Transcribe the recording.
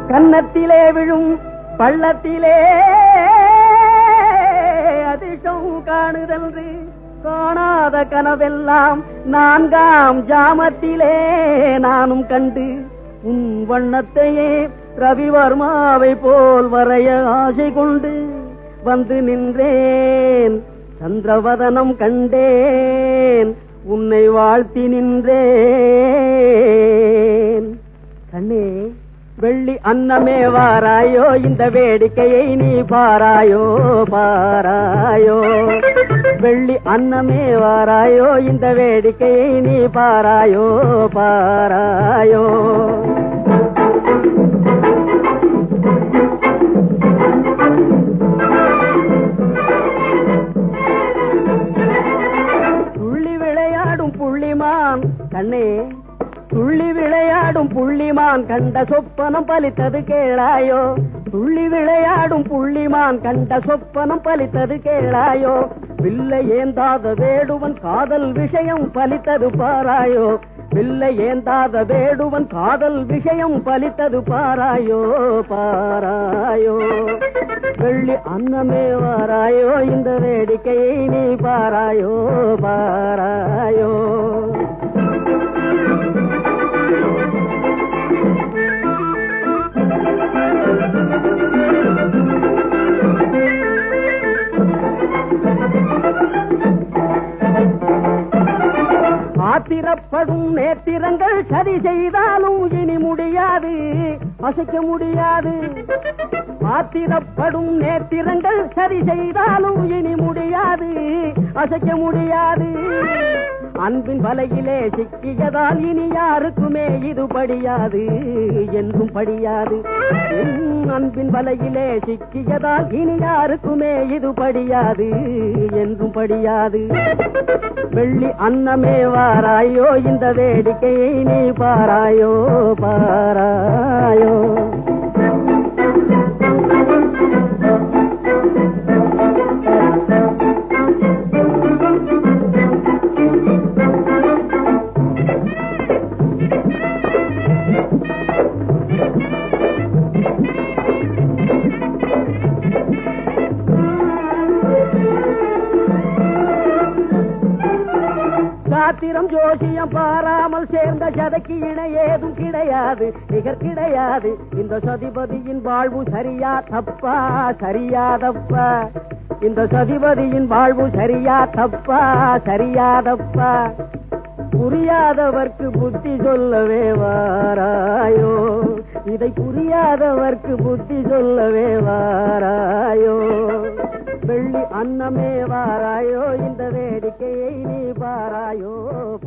கன்னத்திலே விழும் பள்ளத்திலே அதிர்ஷ்டம் காணுதல்று காணாத கனவெல்லாம் 4ஆம் ஜாமத்திலே நானும் கண்டு உன் வண்ணத்தையே ரவிவர்மாவை போல் வரைய ஆசை கொண்டு வந்து நின்றேன். சந்திரவதனம் கண்டேன், உன்னை வாழ்த்தி நின்றேன். கண்ணே வெள்ளி அன்னமே வாராயோ, இந்த வேடிக்கையை நீ பாராயோ பாராயோ. வெள்ளி அன்னமே வாராயோ, இந்த வேடிக்கையை நீ பாராயோ பாராயோ. துள்ளி விளையாடும் புள்ளிமான் கண்ணே, துள்ளி விளையாடும் புள்ளிமான் கண்ட சொப்பனம் பலித்தது கேளாயோ. துள்ளி விளையாடும் புள்ளிமான் கண்ட சொப்பனம் பலித்தது கேளாயோ. வில்லை ஏந்தாத வேடுவன் காதல் விஷயம் பலித்தது பாராயோ. வில்லை ஏந்தாத வேடுவன் காதல் விஷயம் பலித்தது பாராயோ பாராயோ. வெள்ளி அன்னமே வாராயோ, இந்த வேடிக்கையை நீ பாராயோ பாராயோ. ஆத்திரப்படும் நேத்திரங்கள் சரி செய்தாலும் இனி முடியாது, அசைக்க முடியாது. ஆத்திரப்படும் நேத்திரங்கள் சரி செய்தாலும் இனி முடியாது, அசைக்க முடியாது. அன்பின் வலையிலே சிக்கியதால் இனி யாருக்குமே இது படியாது, என்றும் படியாது. அன்பின் வலையிலே சிக்கியதால் இனி யாருக்குமே இது படியாது, என்றும் படியாது. வெள்ளி அன்னமே வாராயோ, இந்த வேடிக்கையை நீ பாராயோ பாராயோ. சாத்திரம் ஜோசியம் பாராமல் சேர்ந்த சதைக்கு இணை ஏதும் கிடையாது, நிகர் கிடையாது. இந்த சதிபதியின் வாழ்வு சரியா தப்பா, சரியா தப்பா. இந்த சதிபதியின் வாழ்வு சரியா தப்பா, சரியா தப்பா. புரியாதவர்க்கு புத்தி சொல்லவே வாராயோ, இதை புரியாதவர்க்கு புத்தி சொல்லவே வாராயோ. வெள்ளி அன்னமே வாராயோ, இந்த வேடிக்கையை நீ பாராயோ.